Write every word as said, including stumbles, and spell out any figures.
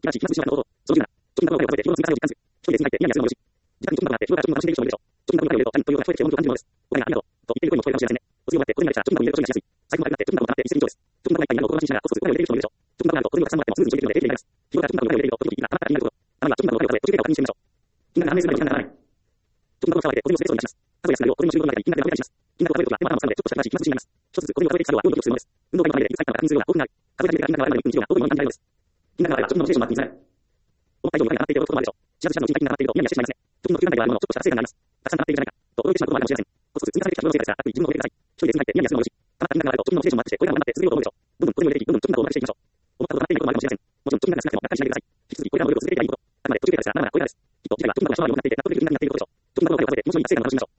らしい、今すぐしまったこと、その時なら、貯金額を数えて、日頃の積み重ねを実感する。一人で積み上げて、ニヤニヤするのもよし。自宅に貯金額があって、日頃から貯金額を楽しんでいる人もいるでしょう。貯金額を見たら余裕と、他人というような聞こえてきて、本当に感じるのです。お金がありがとう。と言っている声も聞こえるかもしれませんね。お釣りをもらって、小銭が来たら、貯金額を入れることにしやすい。財布も悪くなって、貯金額を貯まって、一石二鳥です。貯金額がいっぱいになるのを心待ちにしながら、コツコツお金を入れている人もいるでしょう。貯金額があると、小銭をたくさんもらっても、スムーズに貯金できるので、手入れになります。日頃から貯金額を入れていると、時々いいな、余ったら気になること。あるいは貯金額の額を数え、途中経過を確認してみましょう。金額が判明するまで時間がかからない。貯金額を使われて、小銭をすべてに出します。数えやすくなるよう、小銭の収納の中に金額が増えたりします。金額を数えるときは、手間を使うので、ちょっとした手間が必要になります。一つずつ小銭を数えていく作業は、用意をするものです。運動会の前で、いつかの確認するような興奮がある。数え始めてから金額があるまでいっぷん以上が、大いに感じられるのです。金額があれば、貯金のモチベーションも上がっていきます。思った以上にお金が上がっていて、驚くこともあるでしょう。知らず知らずのうちに金額が上がっていると、ニヤニヤしてしまいますね。貯金の急段階ではあるものの、ちょっとした達成感があります。たくさん溜まっているんじゃないか、と驚いてしまうこともあるかもしれません。コツコツ積み重ねてきた自分の成果ですが、あくまで自分のお金ください。一人で積み上げて、ニヤニヤするのもよし。溜まった金額があると、貯金のモチベーションもアップして、これからも頑張って続けようと思うでしょう。どんどん小銭を入れていき、どんどん貯金額を上手くしていきましょう。思ったことがなっていないこともあるかもしれません。もちろん、貯金額が少なくても、がっかりしないでください。引き続き、これらの努力を続けていけばいいこと。あくまで途中経過ですが、まだまだこれからです。きっと、次回は貯金額が下回るようになっていて、納得できる金額になっていることでしょう。貯金額を数えて、気持ちのいい達成感を楽しみましょう。